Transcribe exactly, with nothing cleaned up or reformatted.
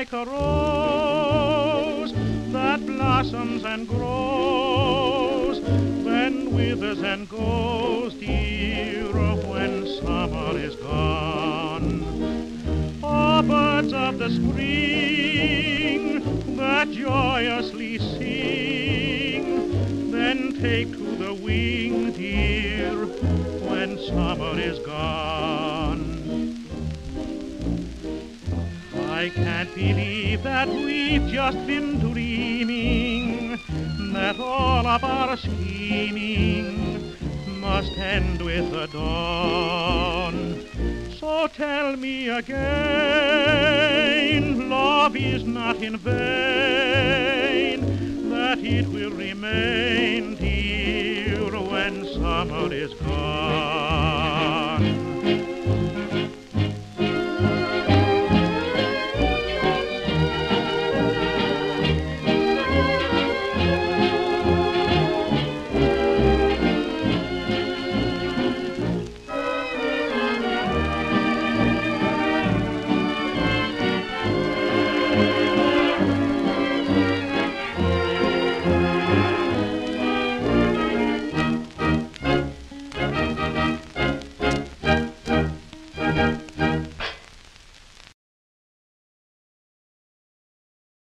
like a rose that blossoms and grows, then withers and goes, dear, when summer is gone. Oh, birds of the spring that joyously sing, then take to the wing, dear, when summer is gone. I can't believe that we've just been dreaming, that all of our scheming must end with the dawn. So tell me again, love is not in vain, that it will remain, dear, when summer is gone.